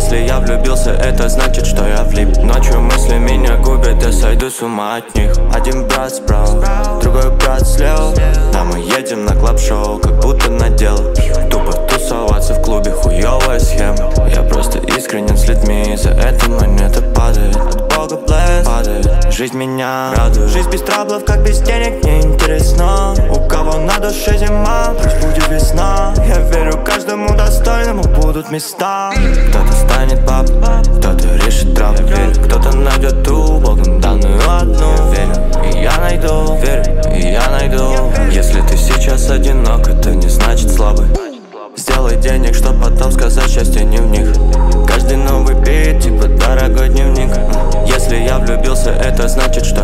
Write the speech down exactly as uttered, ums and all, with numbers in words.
Если я влюбился, это значит, что я влип. Ночью мысли меня губят, я сойду с ума от них. Один брат справа, другой брат слева. Да, мы едем на клаб-шоу, как будто на дело. Тупо тусоваться в клубе, хуёвая схема. Я просто искренен с людьми, за это монета падает. От Бога блеск падает, жизнь меня радует. Жизнь без траблов, как без денег, не интересно. У кого на душе зима, пусть будет весна. Я верю каждому достойному будут места. Кто-то станет папой, кто-то решит травму. Кто-то найдет ту Богом данную одну. Верю, и я найду, верю, и я найду. Если ты сейчас одинок, это не значит слабый. Сделай денег, чтоб потом сказать, счастье не в них. Каждый новый бит, типа дорогой дневник. Если я влюбился, это значит, что